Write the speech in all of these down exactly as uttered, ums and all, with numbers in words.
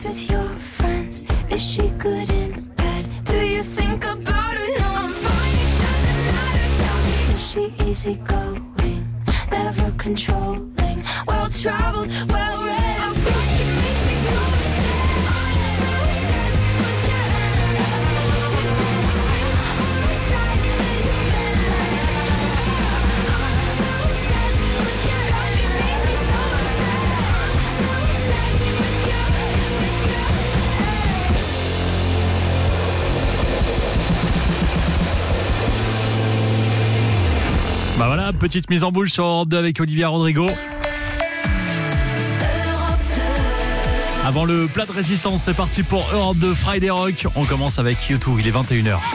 friends with your friends? Is she good in bed? Do you think about her? No, I'm fine, it doesn't matter. Tell me, is she easygoing, never controlling, well traveled, well read? I'm glad you make me so upset. I'm so obsessed with you. On my side, and you're better. I'm so obsessed with you. God, you make me so upset. I'm so obsessed with you, with you. Bah voilà, petite mise en bouche sur Europe deux avec Olivia Rodrigo. Avant le plat de résistance, c'est parti pour Europe deux Friday Rock. On commence avec U deux, il est vingt et une heures.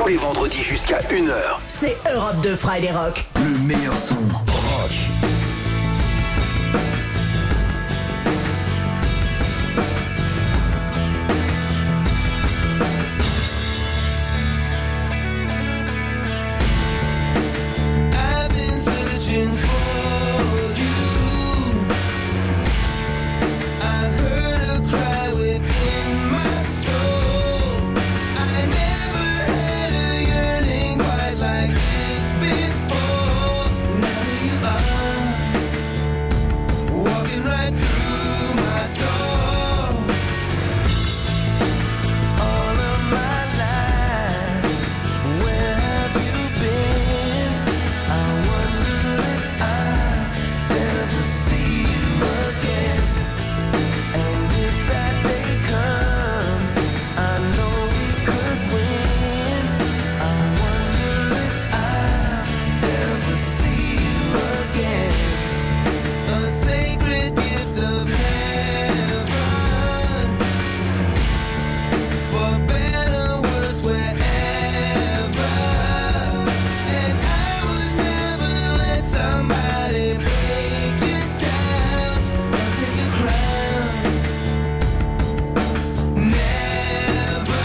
tous les vendredis jusqu'à une heure. C'est Europe deux Friday Rock. Le meilleur son rock. I've been searching for you. I heard a cry within my soul. I never had a yearning quite like this before. Now you are walking right through my door. All of my life, where have you been? I wonder if I'll ever see you again. And if that day comes, I know we could win. I wonder if I'll ever see you again. A sacred gift of heaven, for better, worse, wherever. And I would never let somebody break you down and take your crown. Never.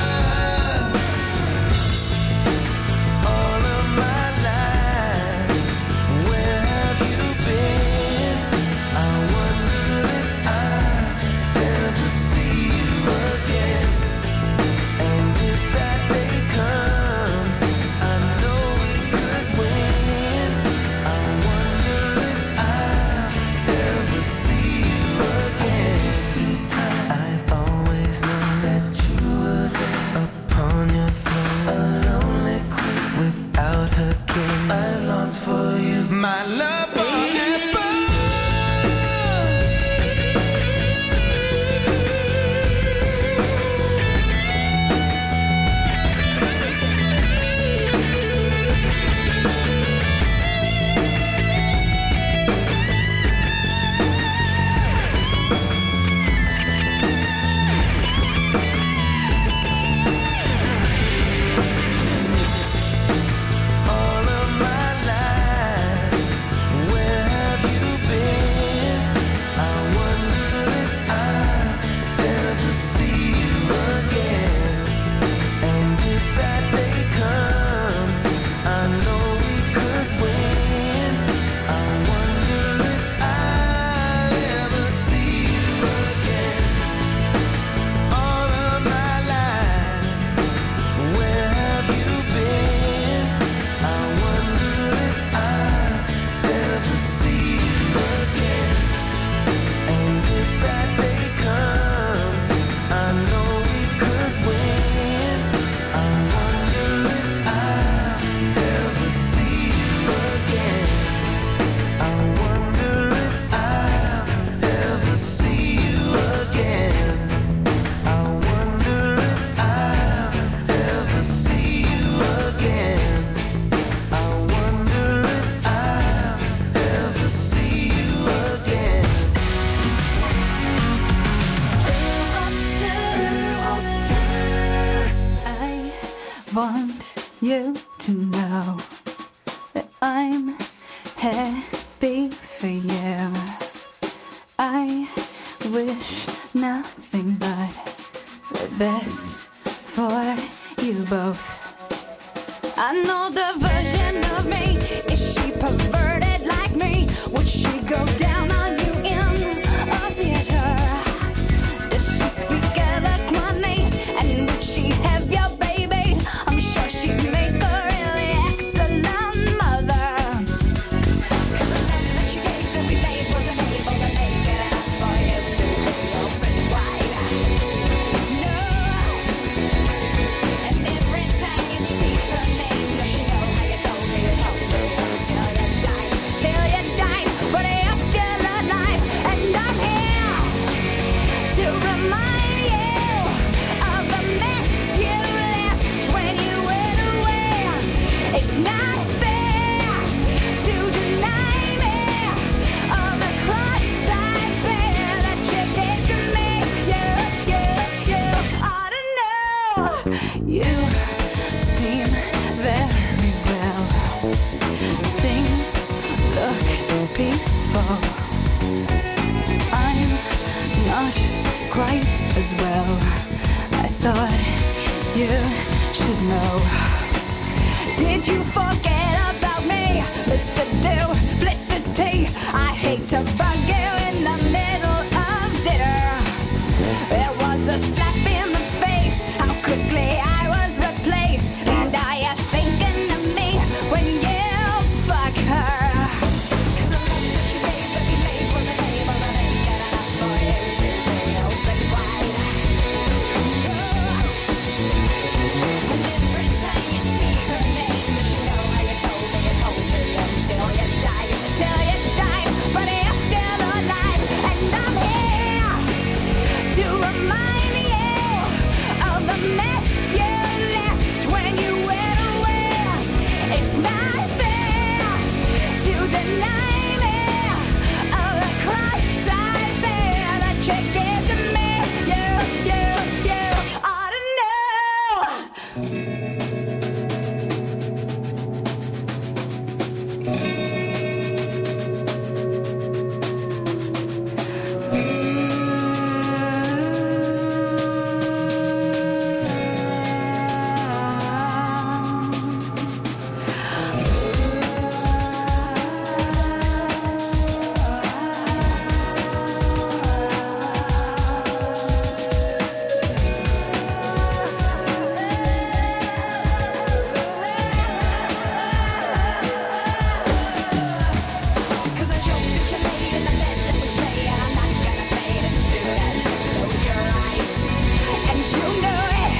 All of my life, where have you been? I wonder if I'll ever see you again. And if that day comes, I know we could win. I wonder if I'll ever see you again. Through time, I've always known that you were there upon your throne, a lonely queen without her king. I longed for you, my love forever. All of my life, where have you been? I wonder if I'll ever see you again. And if that day comes, I know we could win. I wonder if I'll ever see you again. All of my life, where have you been? I wonder if I'll ever see you again. And if that day comes, I know we could win. I wonder if I'll ever see you again. I wonder if I'll ever see you again. I wonder if I'll ever see you again. I wonder if I'll ever see you again. I want you to know that I'm happy for you. I wish nothing but the best for you both. I know the version of me. Is she perverted like me? Would she go down on you in a theater? Does she speak eloquently? And would she have your baby? I'm sure she'd make a really excellent mother. 'Cause the love that you gave every day wasn't able to make it up for you to be open wide. No. And every time you speak her name, does she know how you told me to hold the words till you died, till you died? But I ask you thought you should know. Did you forget about me, Mister Duplicity? I hate to bug you in the middle of dinner. There was a slap in the face, how quickly I was replaced. And are you thinking of me when you fuck her? 'Cause the love that you gave, that you made was a name of a name, and enough for you to be open wide. And every time you see her name, you know how you told me and hold me until you died, till you died, but you're still alive, and I'm here to remind you of the mess you left when you went away. It's not fair to deny me of the cross I bear that you gave to me. You, you, you ought to know. Cause the joke that you made in the bed that was made, and I'm not gonna fade as soon as you close your eyes. And you know it.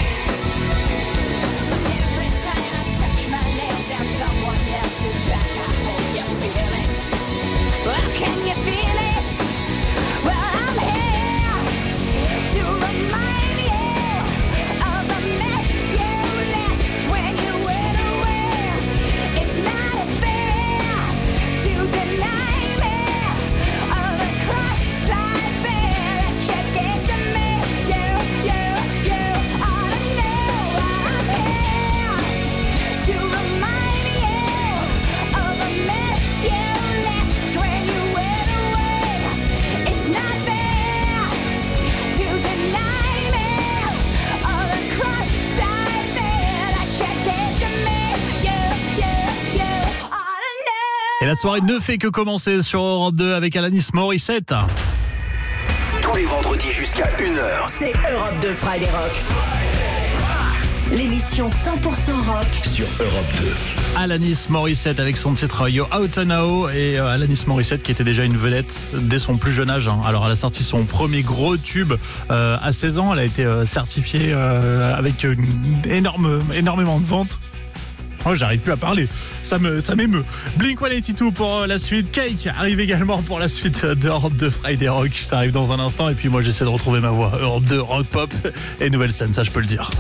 Every time I stretch my nails down someone else's back, I hope you feel it. Well, can you feel it? Well, I'm here to remind you of the mess you left when you went away. It's not fair to deny me of the cross I bear that you gave to me. You, you, you ought to know I'm here to remind you of the mess you left when you went away. It's not fair to deny me of the cross I bear that you gave to me. You, you, you ought to know. Et la soirée ne fait que commencer sur Europe deux avec Alanis Morissette. Tous les vendredis jusqu'à une heure. C'est Europe deux Friday Rock. L'émission cent pour cent rock. Sur Europe deux. Alanis Morissette avec son titre Yo Out and Now, et euh, Alanis Morissette qui était déjà une vedette dès son plus jeune âge, hein. Alors elle a sorti son premier gros tube euh, à seize ans. Elle a été euh, certifiée euh, avec une énorme, énormément de ventes. Oh, j'arrive plus à parler, ça me, ça m'émeut. Blink cent quatre-vingt-douze pour euh, la suite. Cake arrive également pour la suite euh, d'Europe deux Friday Rock. Ça arrive dans un instant, et puis moi j'essaie de retrouver ma voix. Europe deux Rock Pop et nouvelle scène, ça je peux le dire.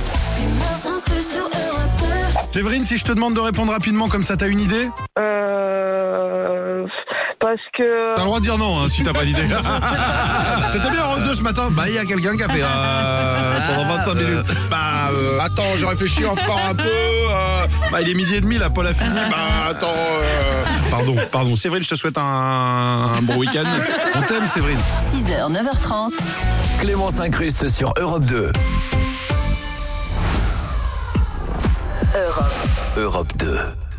Séverine, si je te demande de répondre rapidement, comme ça, t'as une idée? Euh... Parce que... T'as le droit de dire non, hein, si t'as pas d'idée. C'était bien Europe deux ce matin. Bah, il y a quelqu'un qui a fait euh, pendant vingt-cinq minutes. Bah, euh, attends, je réfléchis encore un peu. Euh, bah, il est midi et demi, la Paul a fini. Bah, attends. Euh... Pardon, pardon. Séverine, je te souhaite un, un bon week-end. On t'aime, Séverine. six heures, neuf heures trente. Clément s'incruste sur Europe deux. Europe. Europe deux.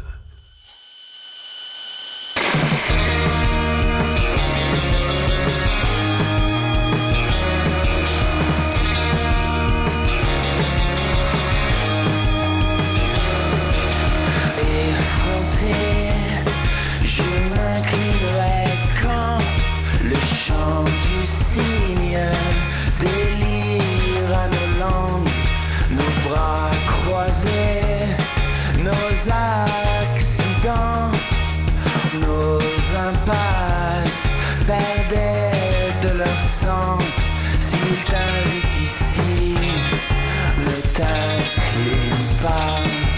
Je m'inclinerai quand le chant du cygne délire à nos langues, nos bras croisés, nos accidents, nos impasses perdaient de leur sens. S'il t'invite ici, ne t'incline pas.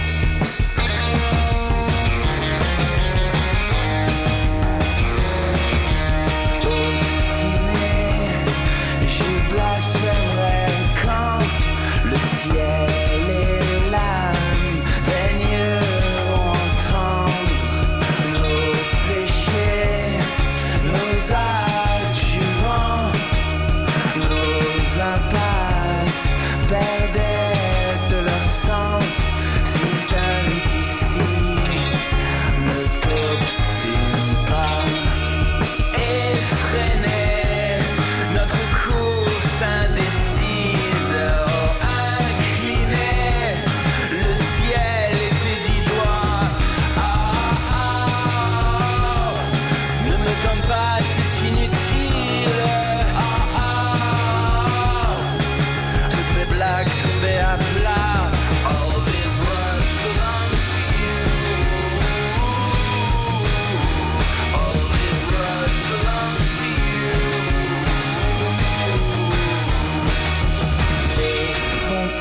Ciel et l'âme daigneront entendre nos péchés, nos adjuvants, nos impasses perdaient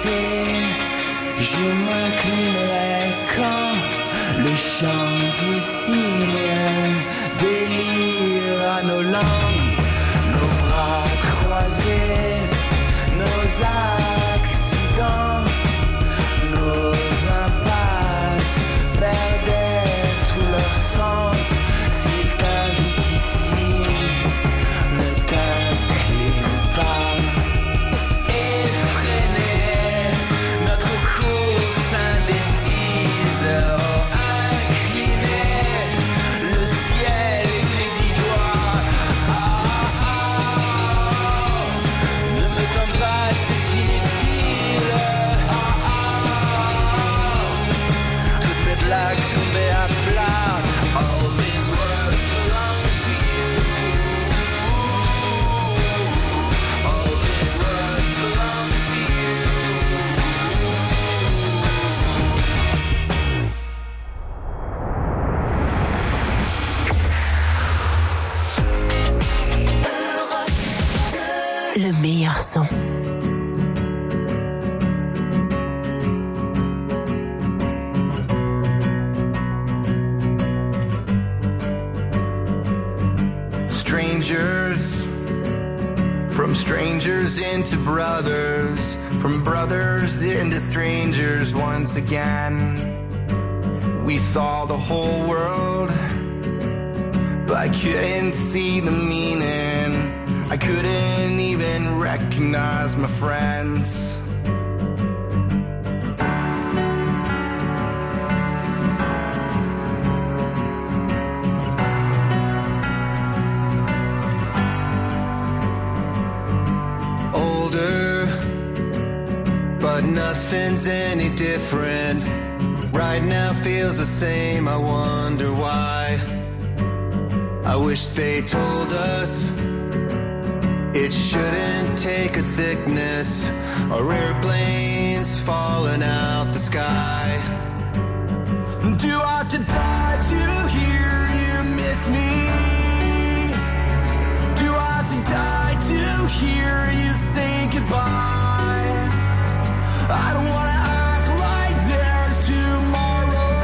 vérité, je m'inclinerai quand le chant du cygne délire à nos langues, nos bras croisés, nos accidents, nos impasses perdaient tout leur sens. S'il t'invite ici, ne t'incline pas. Effréner notre course indécise, incliner le ciel et tes dix doigts. Ah, ah, ne me tente pas, c'est inutile. Ah, ah, toutes mes blagues tombées à plat. All these words belong to you. All these words belong to you. Le meilleur son. Strangers, from strangers into brothers, from brothers into strangers once again. We saw the whole world, but I couldn't see the meaning. I couldn't even recognize my friends. Older, but nothing's any different. Right now feels the same, I wonder why. I wish they told us it shouldn't take a sickness or airplanes falling out the sky. Do I have to die to hear you miss me? Do I have to die to hear you say goodbye? I don't wanna act like there's tomorrow.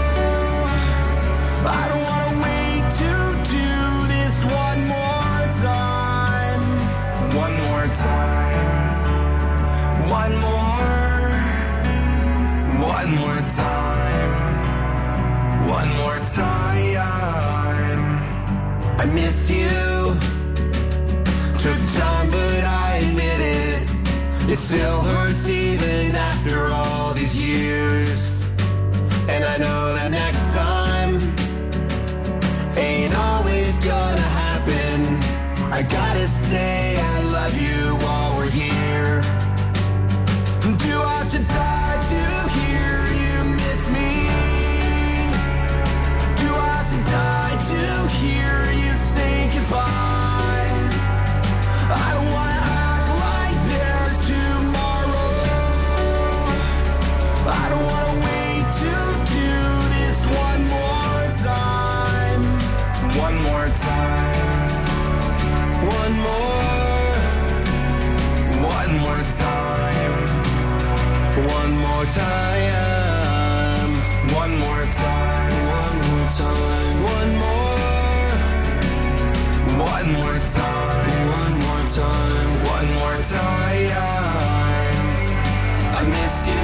I don't wanna wait to do this one more time. One more time. One more. One more time. One more time. I miss you. Took time, but I admit it. It still hurts even after all these years. And I know that next time ain't always gonna happen. I gotta say I love you while we're here. Do I have to die to hear you miss me? Do I have to die to hear you say goodbye? I don't wanna act like there's tomorrow. I don't wanna wait to do this one more time. One more time. One more. One more time. One more time. One more time. One more time. One more. One more time. One more time. One more time. I miss you.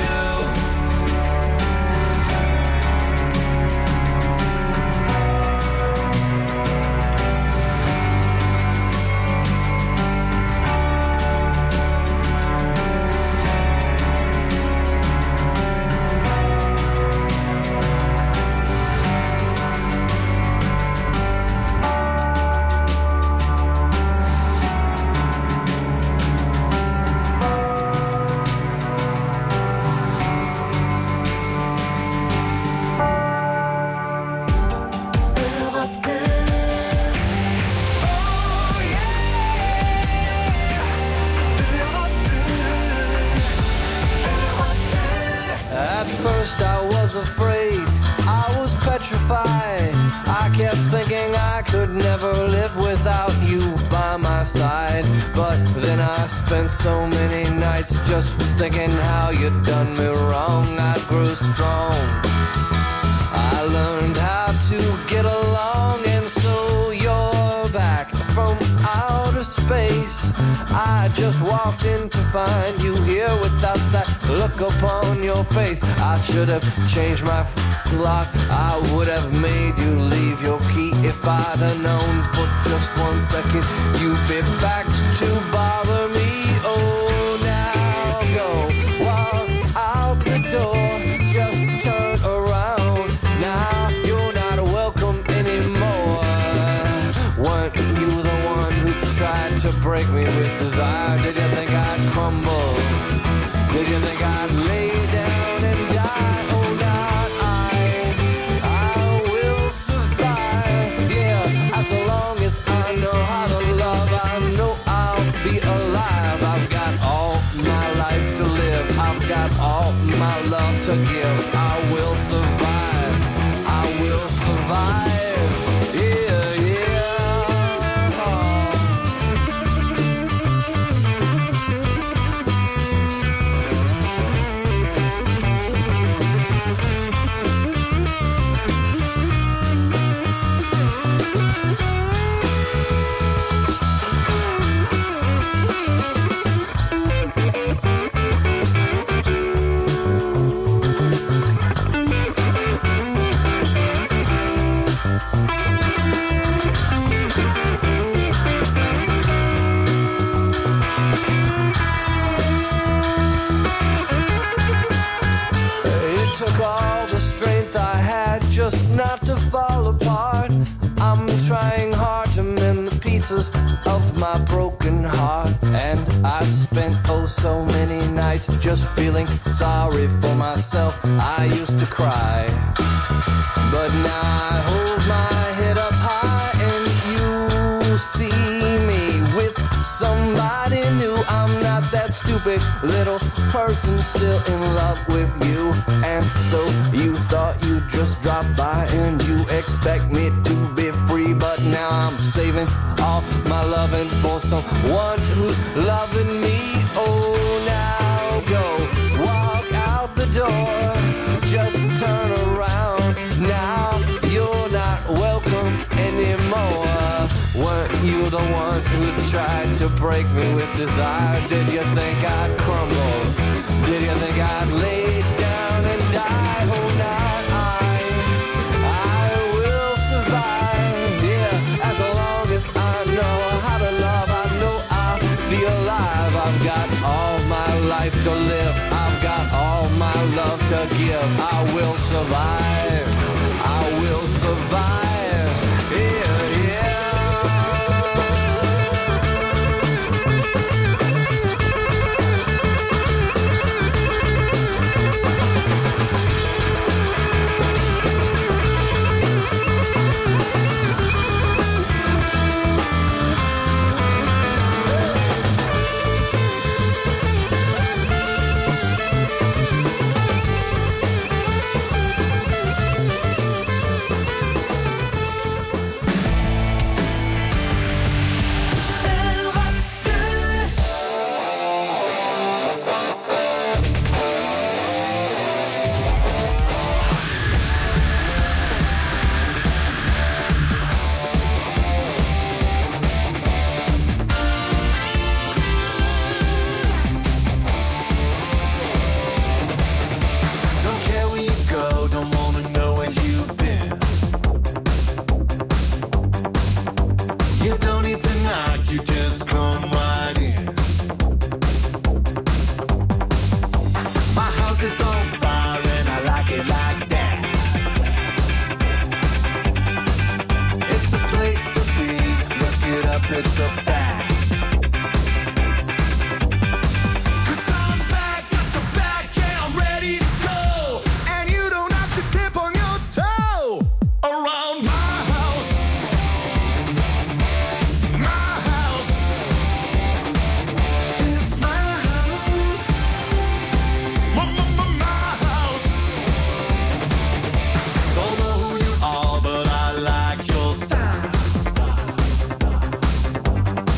First I was afraid, I was petrified. I kept thinking I could never live without you by my side. But then I spent so many nights just thinking how you done me wrong. I grew strong, I learned how to get along, and so you're back from outer space. I just walked in to find you here without that look upon your face. I should have changed my f- lock. I would have made you leave your key if I'd have known for just one second you'd be back to bother me. Oh, now go walk out the door, just turn around. Now you're not welcome anymore. Weren't you the one who tried to break me with desire? Did you think I'd crumble? Did you think I'd lay down and die? Oh, not I. I will survive. Yeah, as long as I know how to love, I know I'll be alive. I've got all my life to live. I've got all my love to give. I will survive. I will survive. Yeah, yeah. Took all the strength I had just not to fall apart. I'm trying hard to mend the pieces of my broken heart. And I've spent oh so many nights just feeling sorry for myself. I used to cry, but now I hold my head up high and you see me with somebody new. I'm not that stupid little person still in love with you. And so you thought you'd just drop by and you expect me to be free. But now I'm saving all my loving for someone who's loving me. Oh, now go walk out the door, just turn around. Now you're not welcome anymore. Weren't you the one who tried to break me with desire? Did you think I'd crumble? Did you think I'd lay down and die? Oh, not I. I will survive. Yeah, as long as I know how to love, I know I'll be alive. I've got all my life to live. I've got all my love to give. I will survive. I will survive. Yeah, yeah. It's a fact. 'Cause I'm back, got your back, yeah, I'm ready to go. And you don't have to tip on your toe around my house. My house. It's my house. My, my, my, my house. Don't know who you are, but I like your style.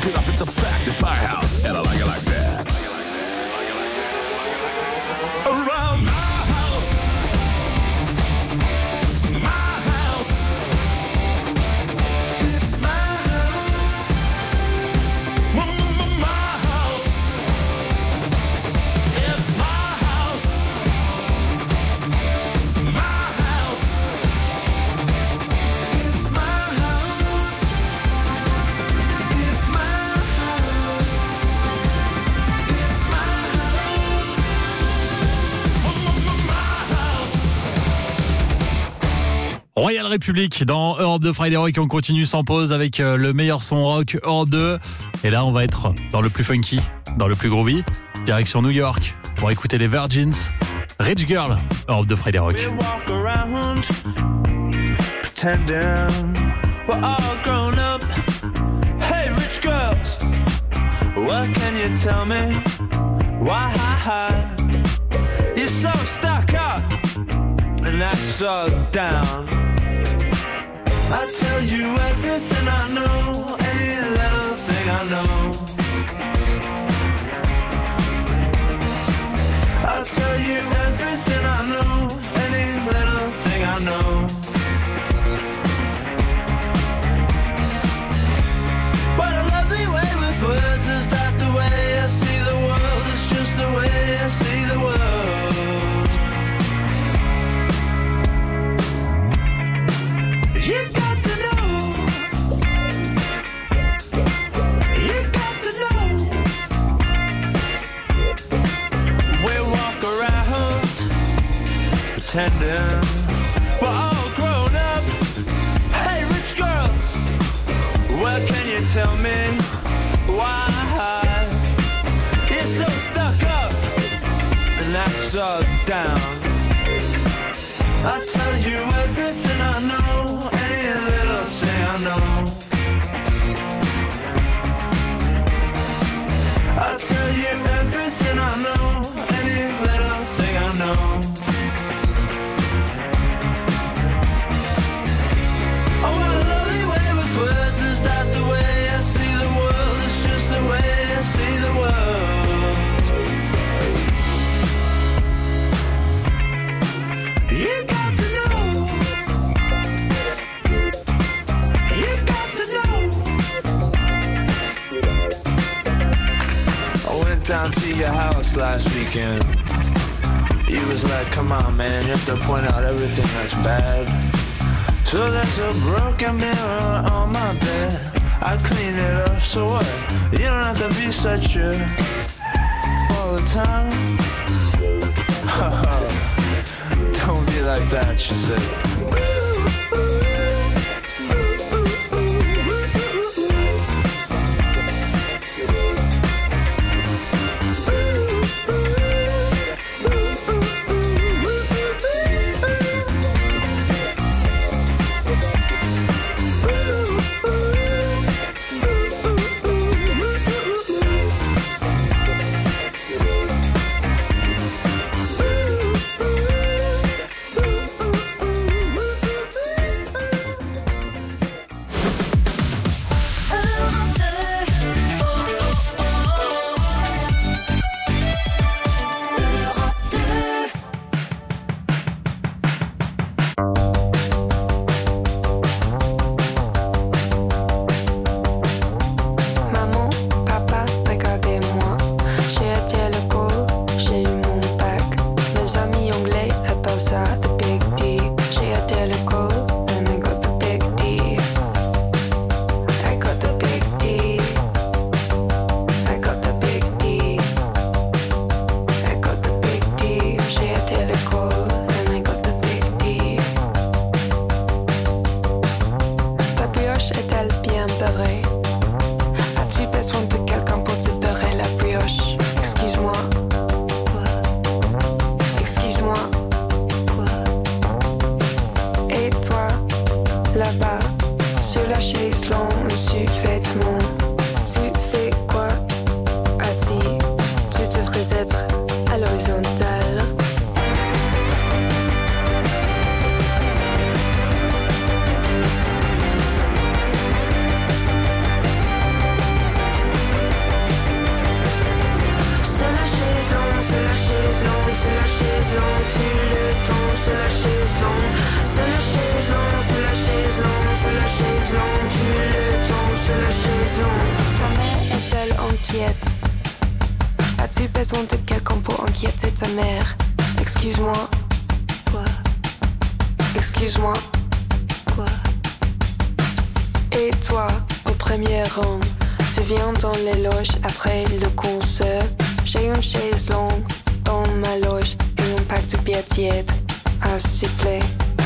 it up, it's a fact. It's my house, and I like it like that. Around my house, my house, it's my house, my, my, my house, it's my house, my house, it's my house, it's my house, it's my Royal République dans Europe deux Friday Rock. On continue sans pause avec euh, le meilleur son rock Europe deux. Et là, on va être dans le plus funky, dans le plus groovy. Direction New York pour écouter les Virgins. Rich Girl, Europe deux Friday Rock. We walk around pretending we're all grown up. Hey, rich girls, what can you tell me? Why you're so stuck up and act so down? I tell you everything I know, any little thing I know. I'll tell you everything I know, any little thing I know. What a lovely way with words, is that the way I see the world? It's just the way I see the world. You got to know, you got to know. We walk around pretending we're all grown up. Hey, rich girls, what can you tell me? Why you're so stuck up and act so down? I tell you everything I know, any little thing I know. I tell you everything I know, any little thing I know. Oh, what a lovely way with words, is that the way I see the world? It's just the way I see the world. You got to know, you got to know. I went down to your house last weekend. You was like, come on man, you have to point out everything that's bad. So there's a broken mirror on my bed. I clean it up, so what? You don't have to be such a all the time. Don't be like that, she said. chaise longue, tu le tombes sur la chaise longue. Sur la chaise longue, sur la chaise longue, sur la chaise longue, tu le tombes sur la chaise longue. Ta mère est-elle inquiète? As-tu besoin de quelqu'un pour inquiéter ta mère? Excuse-moi. Quoi? Excuse-moi. Quoi? Et toi, au premier rang, tu viens dans les loges après le concert. J'ai une chaise longue dans ma loge et un pack de bière tiède à siffler.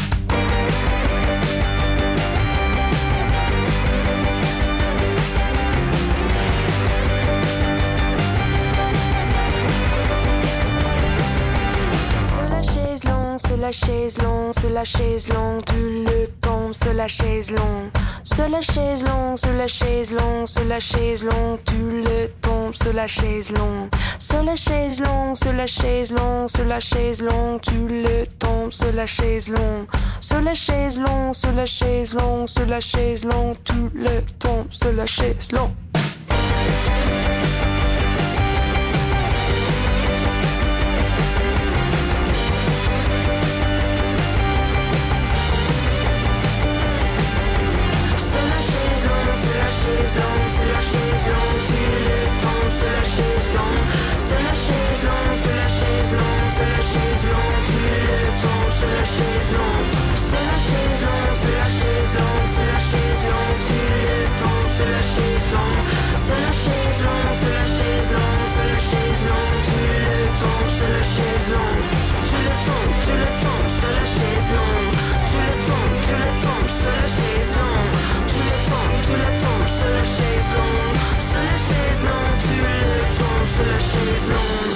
Sur la chaise longue, sur la chaise longue, sur la chaise longue, tu le tombes sur la chaise longue. Sur la chaise longue, sur la chaise longue, sur la chaise longue, tu le tombes sur la chaise longue. Sur la chaise longue, sur la chaise longue, sur la chaise longue, tu le tombes sur la chaise longue. Sur la chaise longue, sur la chaise longue, sur la chaise longue, tu le tombes sur la chaise longue. Chaise longue, sur la chaise longue, tu le tombes sur la chaise longue. Sur la chaise longue, sur la chaise longue, sur la chaise longue, tu le tombes sur la chaise longue. Sur la chaise longue, sur la chaise longue, sur la chaise longue, tu le tombes sur la chaise longue. Sur la chaise longue, sur la chaise longue, sur la chaise longue, tu le tombes sur la chaise longue. Tu le tombes, tu le tombes sur la chaise longue. Tu le tombes, tu le tombes sur la chaise longue. Tu le tombes, tu le tombes sur la chaise longue. Sur la chaise longue, tu le tombes sur la chaise longue.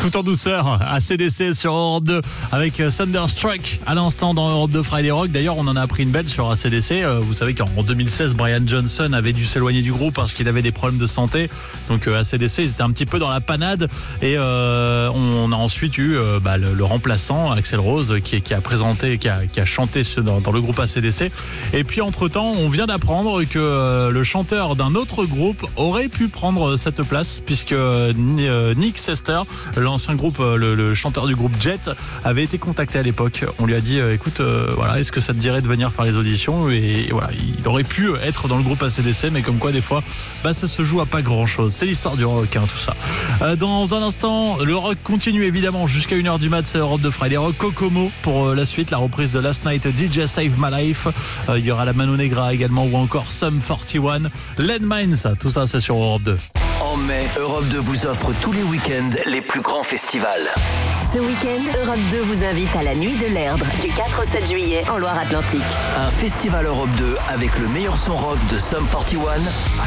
Tout en douceur, A C D C sur Europe deux avec Thunderstruck à l'instant dans Europe deux Friday Rock. D'ailleurs, on en a appris une belle sur A C D C. Vous savez qu'en deux mille seize, Brian Johnson avait dû s'éloigner du groupe parce qu'il avait des problèmes de santé. Donc A C D C, ils étaient un petit peu dans la panade. Et euh, on a ensuite eu euh, bah, le, le remplaçant, Axl Rose, qui, qui a présenté, qui a, qui a chanté dans, dans le groupe A C D C. Et puis entre-temps, on vient d'apprendre que euh, le chanteur d'un autre groupe aurait pu prendre cette place, puisque euh, Nick Sester, l'ancien groupe, le, le chanteur du groupe Jet, avait été contacté à l'époque. On lui a dit euh, écoute, euh, voilà, est-ce que ça te dirait de venir faire les auditions? et, et voilà, il aurait pu être dans le groupe A C D C, mais comme quoi des fois, bah, ça se joue à pas grand-chose. C'est l'histoire du rock, hein, tout ça. Euh, dans un instant, le rock continue évidemment jusqu'à une heure du mat. C'est Europe deux Friday Rock. Kokomo pour euh, la suite, la reprise de Last Night D J Save My Life. Euh, il y aura la Mano Negra également, ou encore Sum quarante et un, Landmines. Tout ça, c'est sur Europe deux. En mai, Europe deux vous offre tous les week-ends les plus grands festivals. Ce week-end, Europe deux vous invite à la Nuit de l'Erdre du quatre au sept juillet en Loire-Atlantique. Un festival Europe deux avec le meilleur son rock de Sum quarante et un,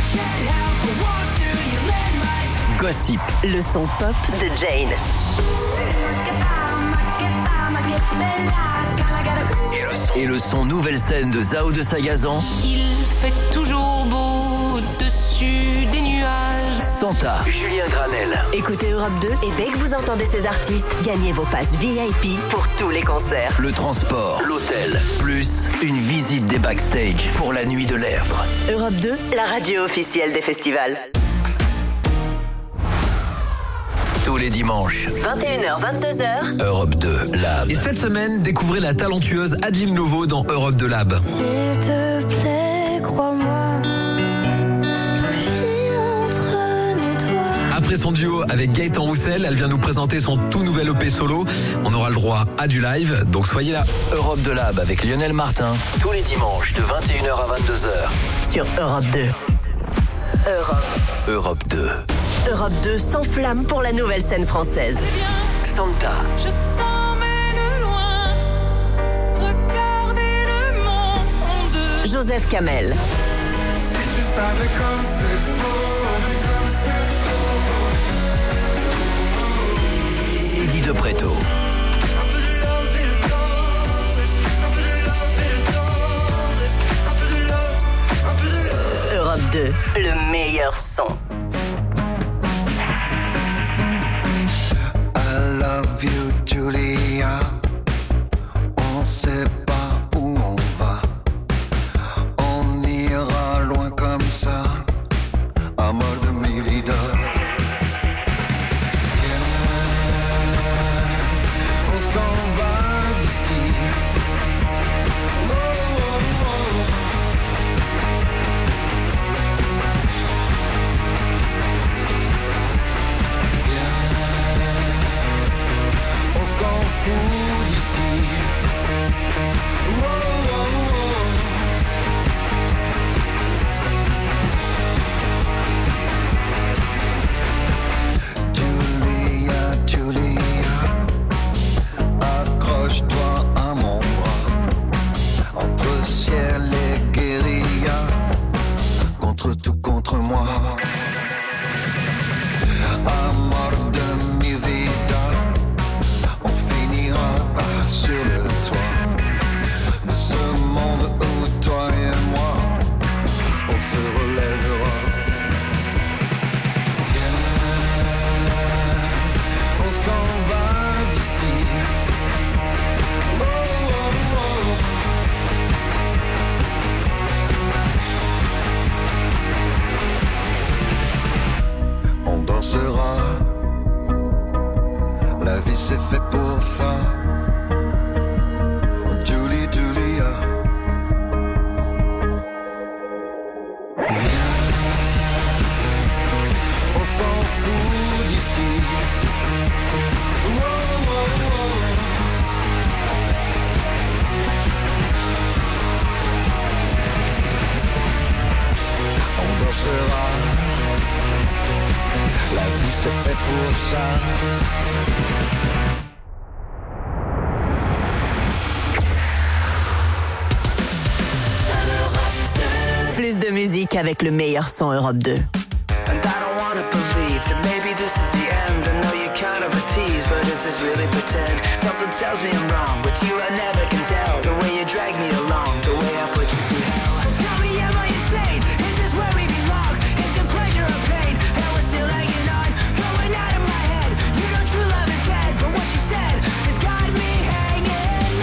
Gossip, Le son pop de Jane. et le son nouvelle scène de Zao de Sagazan, Il fait toujours beau au-dessus des nuages. Santa, Julien Granel. Écoutez Europe deux et dès que vous entendez ces artistes, gagnez vos passes V I P pour tous les concerts. Le transport, l'hôtel, plus une visite des backstage pour la Nuit de l'Erdre. Europe deux, la radio officielle des festivals. Tous les dimanches, vingt et une heures, vingt-deux heures. Europe deux Lab. Et cette semaine, découvrez la talentueuse Adeline Novo dans Europe deux Lab. S'il te plaît, crois-moi, tout file entre nous toi. Après son duo avec Gaëtan Roussel, elle vient nous présenter son tout nouvel E P solo. On aura le droit à du live, donc soyez là. Europe deux Lab avec Lionel Martin, tous les dimanches de vingt et une heures à vingt-deux heures. Sur Europe deux. Europe. Europe deux. Europe deux s'enflamme pour la nouvelle scène française. Santa, Je t'emmène loin, regardez le monde. Joseph Kamel. Si tu savais comme c'est beau. Eddie De Pretto, Europe deux, le meilleur son. I love you, Julia. On sait pas où on va. On ira loin comme ça. Amor de mi vida. Viens, on s'en va d'ici. Oh, oh, oh. On s'en fout d'ici. Oh, oh, oh. Julia, Julia, accroche-toi à mon bras. Entre ciel et guérilla, contre tout, contre moi. Amor de mi vida. On finira sur le toit de ce monde où toi et moi, on se relèvera. Viens, on s'en va d'ici. Oh, oh, oh. On dansera. La vie c'est fait pour ça. Julie, Julia. Viens, on s'en fout d'ici. Oh, oh, oh. On dansera. La vie c'est fait pour ça. Plus de musique avec le meilleur son Europe deux. And I don't wanna believe that maybe this is the end. I know you're kind of a tease. tells me I'm wrong. With you I never can tell. The way you drag me along, the way I put you through hell. Tell me, am I insane? Is this where we belong? Is it pleasure or pain? And we're still hanging on, going out of my head. You know true love is dead, but what you said has got me hanging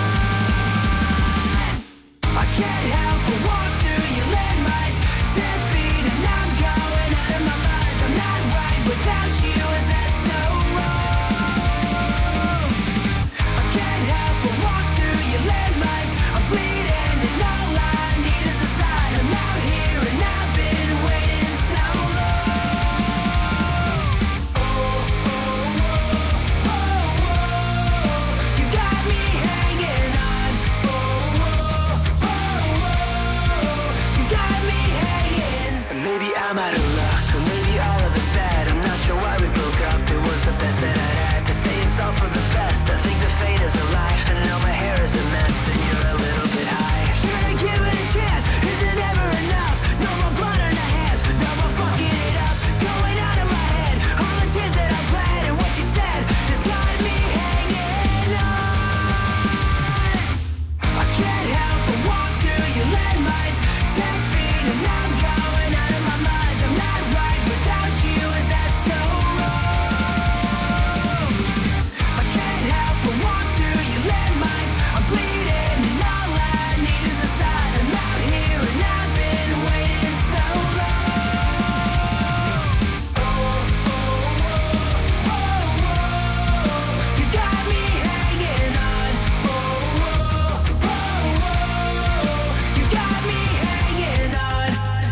on. I can't help but walk through your landmines. Ten feet and I'm going out of my mind. I'm not right without you, is that so wrong? I can't help but walk through your landmines. I'm bleeding and all I need is a sign. I'm out here and I've been waiting so long. Oh, oh, oh, oh, oh. You got me hanging on. Oh, oh, oh, oh. You got me hanging. Maybe I'm out of luck, or maybe all of it's bad. I'm not sure why we broke up. It was the best that I'd had. To say it's all for the best, I think the fate is a lie. And now my hair is a mess, and you're a little bit high. Should I give it a chance? Is it ever enough? No more blood on our hands, no more fucking it up. Going out of my head, all the tears that I bled, and what you said has got me hanging on. I can't help but walk through your landmines. Ten feet and I'm going out of my mind. I'm not right without you, is that so wrong? I can't help but walk through your landmines. I'm bleeding and all I need is a sign. I'm out here and I've been waiting so long. Oh, oh, oh, oh, oh. You got me hanging on. Oh, oh, oh, oh. You got me hanging on.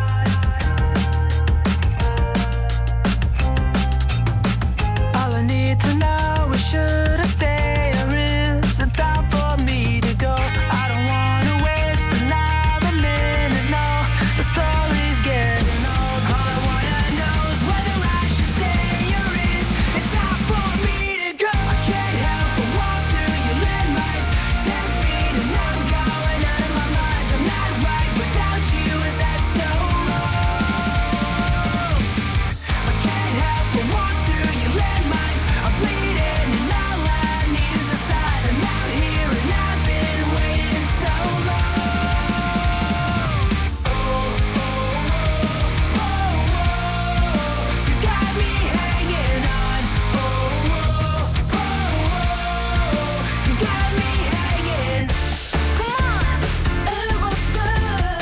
All I need to know is should I stay or is it time for me to go? I don't wanna waste another minute, no. The story's getting old. All I wanna know is whether I should stay or is it time for me to go? I can't help but walk through your landmines. Ten feet and I'm going out of my mind. I'm not right without you, is that so wrong? I can't help but walk through your landmines. I'm bleeding and all I need is a sign. I'm out here and I've been waiting so long. Oh, oh, oh, oh, oh. You got me hanging on. Oh, oh, oh, oh. You got me hanging. Come on, Europe deux.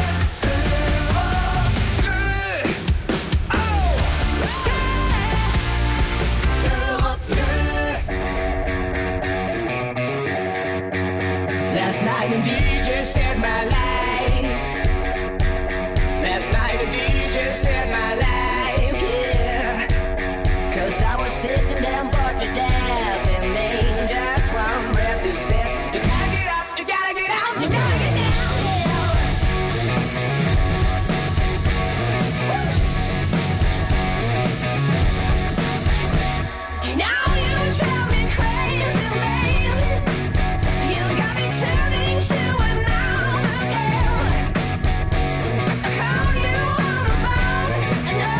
Last night a D J saved my life. Last night a D J saved my life, yeah. Cause I was sitting down bored to death, and they just one breath to say, you gotta get up, you gotta get out, you gotta get down, yeah. Now you drive me crazy, baby. You got me turning to another girl. I called you on the phone, and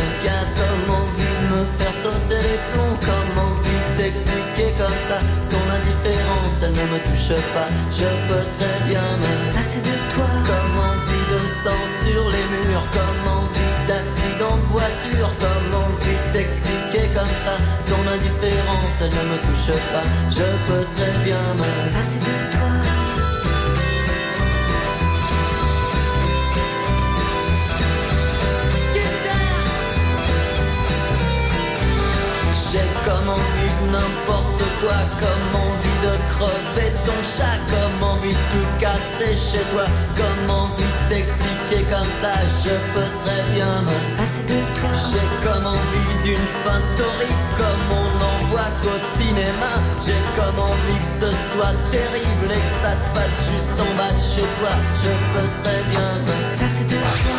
le gaz, comme envie de me faire sauter les plombs, comme envie de t'expliquer comme ça ton indifférence, elle ne me touche pas. Je peux très bien me passer de toi. Comme envie de sang sur les murs, comme envie d'accident de voiture, comme envie de t'expliquer comme ça ton indifférence, elle ne me touche pas. Je peux très bien me passer de toi. J'ai comme envie de n'importe quoi, comme envie de crever ton chat, comme envie de tout casser chez toi, comme envie de t'expliquer comme ça, je peux très bien me passer de toi. J'ai comme envie d'une fin torride, comme on n'en voit qu'au cinéma. J'ai comme envie que ce soit terrible et que ça se passe juste en bas de chez toi. Je peux très bien me passer de toi.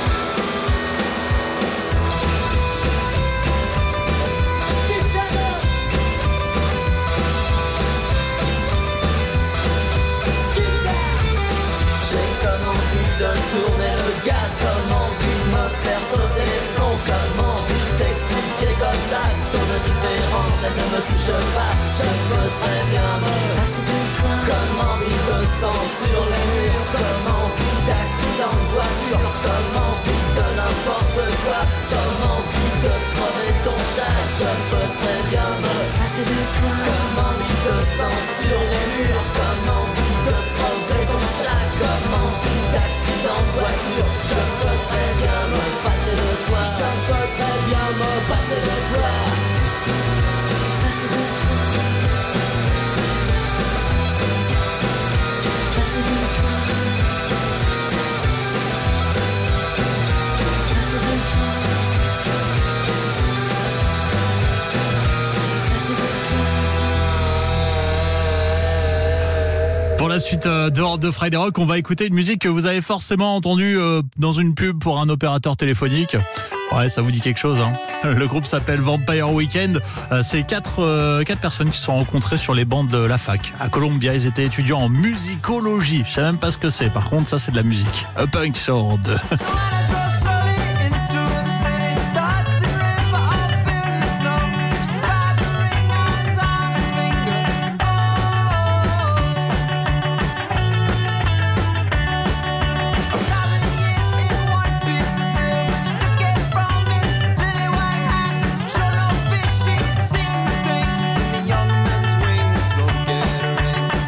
De tourner le gaz, comme envie de me faire sauter les plombs, comme envie de t'expliquer comme ça que ton indifférence elle ne me touche pas. Je peux très bien me passer de toi. Comme envie de sang sur les murs, comme envie d'accident de voiture, comme envie de n'importe quoi, comme envie de crever ton chat. Je peux très bien me passer de toi. Comme envie de sang sur les murs, comme envie de crever ton chat, comme envie d'accident de voiture. Je peux très bien me passer de toi. Je peux très bien me passer de toi. Passer de toi. Passer de toi. Passer de toi. Passer de toi. Pour la suite euh, de Europe deux Friday Rock, on va écouter une musique que vous avez forcément entendue euh, dans une pub pour un opérateur téléphonique. Ouais, ça vous dit quelque chose, hein. Le groupe s'appelle Vampire Weekend. Euh, c'est quatre, euh, quatre personnes qui se sont rencontrées sur les bancs de la fac. À Columbia, ils étaient étudiants en musicologie. Je sais même pas ce que c'est. Par contre, ça, c'est de la musique. A Punk Sword.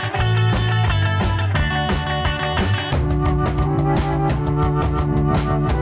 Thank you.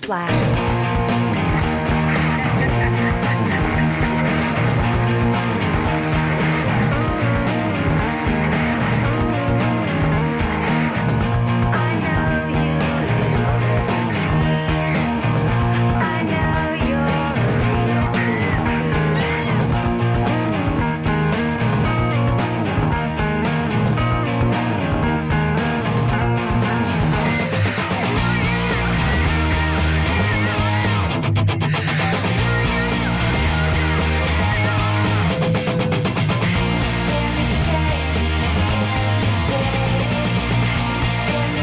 splash.